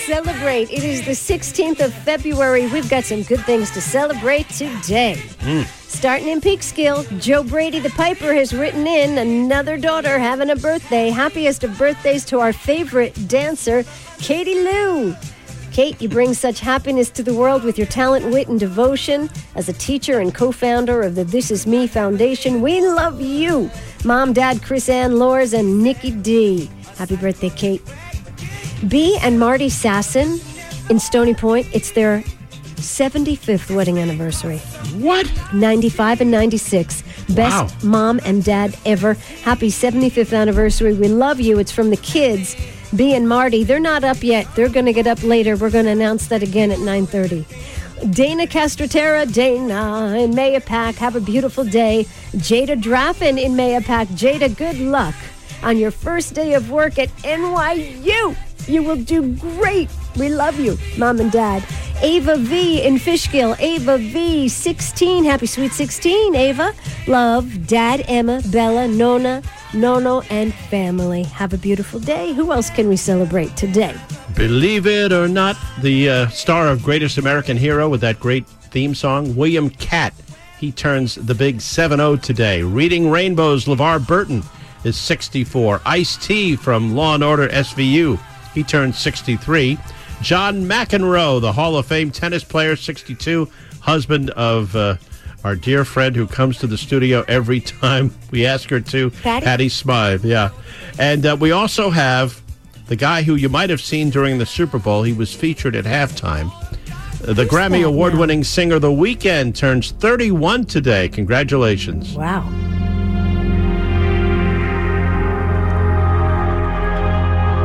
celebrate? It is the 16th of February. We've got some good things to celebrate today. Starting in Peekskill, Joe Brady the Piper has written in another daughter having a birthday. Happiest of birthdays to our favorite dancer, Katie Lou. Kate, you bring such happiness to the world with your talent, wit, and devotion. As a teacher and co-founder of the This Is Me Foundation, we love you. Mom, Dad, Chris Ann Lors, and Nikki D. Happy birthday, Kate. B and Marty Sasson in Stony Point, it's their 75th wedding anniversary. What? 95 and 96. Best mom and dad ever. Happy 75th anniversary. We love you. It's from the kids. B and Marty, they're not up yet. They're going to get up later. We're going to announce that again at 9:30. Dana Castroterra, Dana in Mayapack, have a beautiful day. Jada Draffin in Mayapack. Jada, good luck on your first day of work at NYU. You will do great. We love you, Mom and Dad. Ava V in Fishkill. Ava V, 16. Happy sweet 16, Ava. Love, Dad, Emma, Bella, Nona, Nono, and family. Have a beautiful day. Who else can we celebrate today? Believe it or not, the star of Greatest American Hero with that great theme song, William Catt. He turns the big 7-0 today. Reading Rainbows, LeVar Burton is 64. Ice-T from Law & Order SVU, he turns 63. John McEnroe, the Hall of Fame tennis player, 62, husband of our dear friend who comes to the studio every time we ask her to, Patty Smythe, yeah. And we also have the guy who you might have seen during the Super Bowl. He was featured at halftime. The Grammy Award-winning singer The Weeknd turns 31 today. Congratulations. Wow.